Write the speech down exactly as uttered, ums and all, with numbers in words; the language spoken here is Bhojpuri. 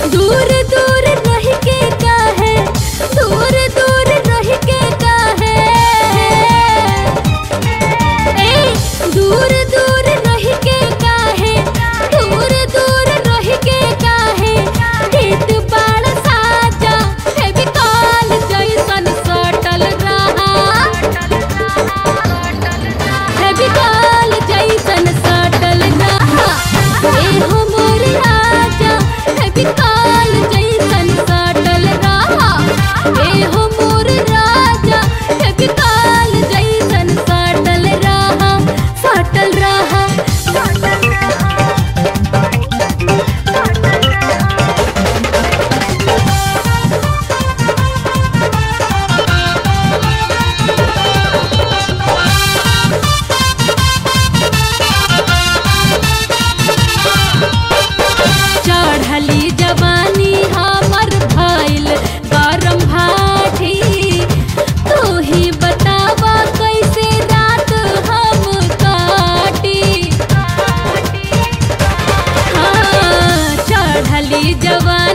दूर दूर रह के काहे, दूर दूर रह के काहे, ए दूर दूर रह के काहे, दूर दूर रह के काहे, गीत बाड़ साजा है बिकाल जैसन सटल रहा, है बिकाल जैसन सटल रहा, ए हो मोर राजा है बिकाल जैसन सटल रहा, ए हो मोर राजा है बिकाल जैसन सटल रहा, सटल रहा, सटल रहा। चढ़ली जवानी हमर भइल गरम भाठी, तू ही बतावा कैसे रात हम काटी, हाँ चढ़ली जवानी